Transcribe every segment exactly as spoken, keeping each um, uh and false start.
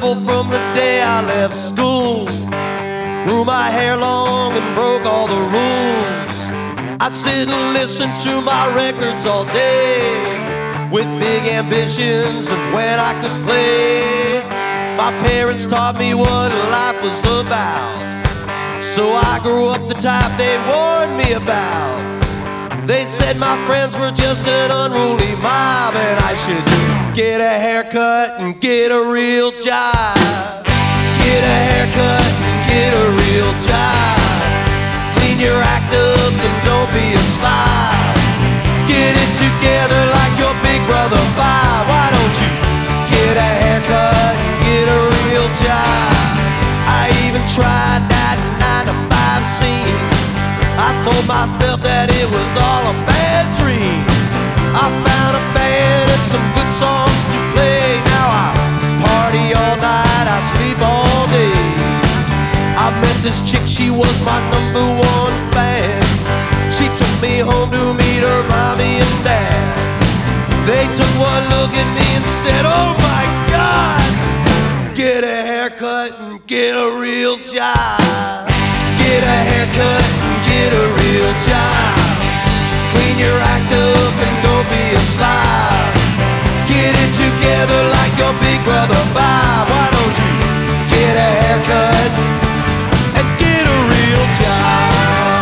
rebel from the day I left school. Grew my hair long and broke all the rules. I'd sit and listen to my records all day, with big ambitions of when I could play. My parents taught me what life was about, so I grew up the type they warned me about. They said my friends were just an unruly mob, and I should get a haircut and get a real job. Get a haircut and get a real job. Clean your act up and don't be a slob. Get it together like your big brother Bob. Why don't you get a haircut and get a real job? I even tried that nine to five scene. I told myself that it was all a bad dream. I found a band and some good songs to play. Now I party all night, I sleep all day. I met this chick, she was my number one fan. She took me home to meet her mommy and dad. They took one look at me and said, oh my God, get a haircut and get a real job. Get a haircut and get a real job. Clean your act up and don't be a slob. Get it together like your big brother Bob. Why don't you get a haircut and get a real job?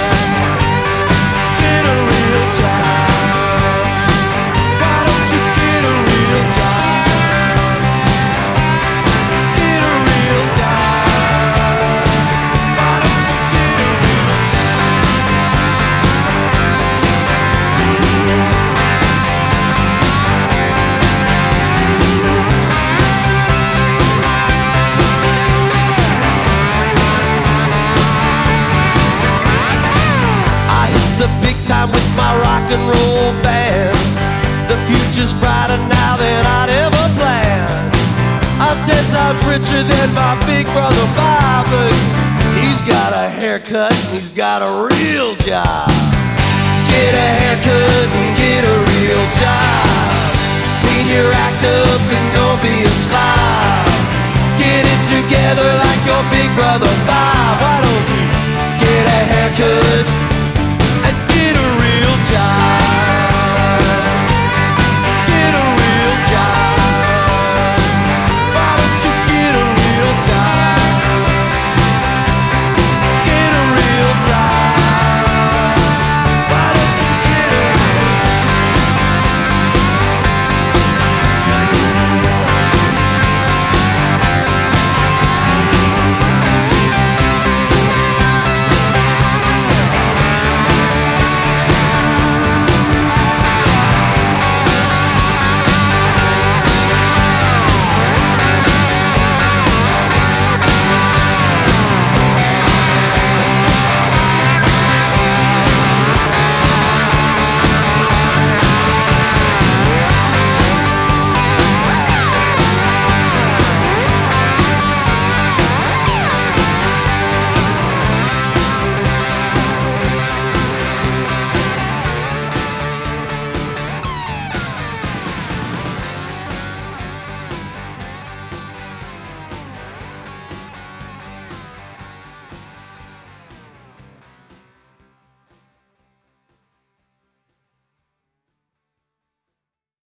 Get a real job. Why don't you get a real job? Get a real job. Why don't you get a real big time with my rock and roll band. The future's brighter now than I'd ever planned. I'm ten times richer than my big brother Bob, but he's got a haircut and he's got a real job. Get a haircut and get a real job. Clean your act up and don't be a slob. Get it together like your big brother Bob. Why don't you get a haircut